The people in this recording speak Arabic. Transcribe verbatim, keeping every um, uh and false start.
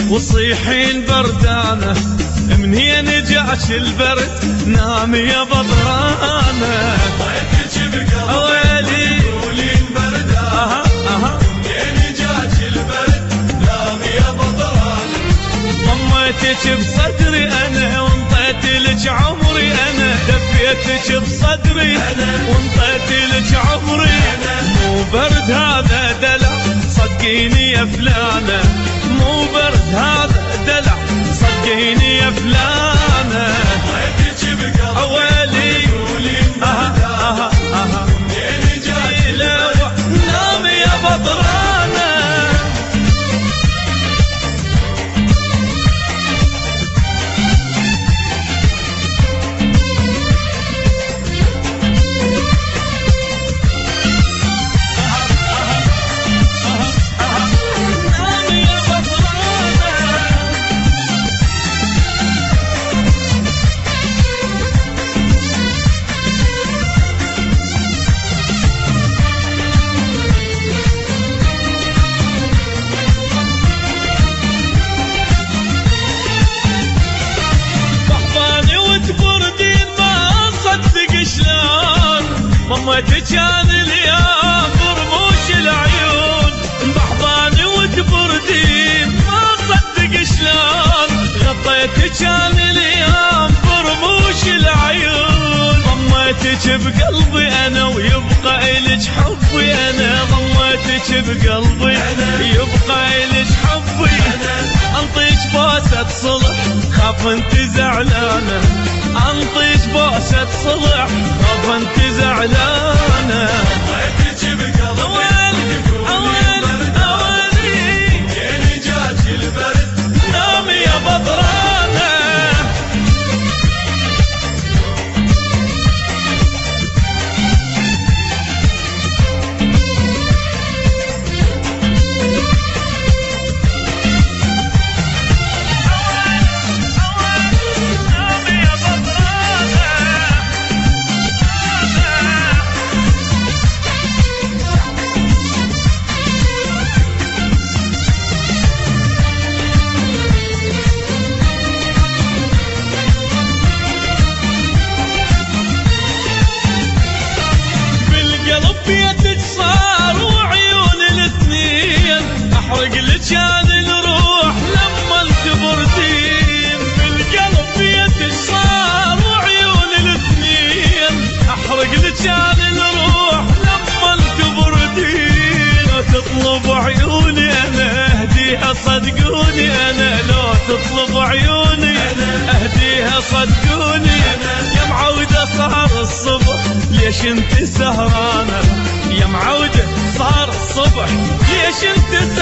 وصيحين بردانة منين جاك البرد نامي يا بطرانة ضيتك بقلبي ويلي قولين بردانة اها اها منين جاك البرد نامي يا بطرانة ضميتك بصدري انا وانطيت لك عمري انا دفيتك بصدري وانطيت لك عمري مو برد هذا دلع صدقيني يا فلانة مو برد هذا دلع صدقيني يا فلانة ضيتك بقلبي ويلي قولين اها بردانة اها اها منين جاك نامي يا بطرانة ضميتك كان اليوم برموش العيون بحضاني وتبردين ما صدق شلون غطيتك كان اليوم برموش العيون ضميتك بقلبي انا ويبقى الك حبي انا ضميتك بقلبي يبقى الك حبي انطيك بوسة صلح خاف انت زعلانة انطيك بوسة صلح خاف انت زعلانة ضيتك بقلبي قولين بردانة منين جاك البرد نامي يا بطرانة بيتك صار وعيون الاثنين احرق لك هذه الروح لما تبردين بالقلب بيتك صار وعيون الاثنين احرق لك هذه الروح لما تبردين لو تطلب عيوني انا اهديها صدقوني انا لو تطلب عيوني اهديها صدقوني يا معودة صار الصبح ليش انت سهرانة يا معودة صار الصبح ليش انت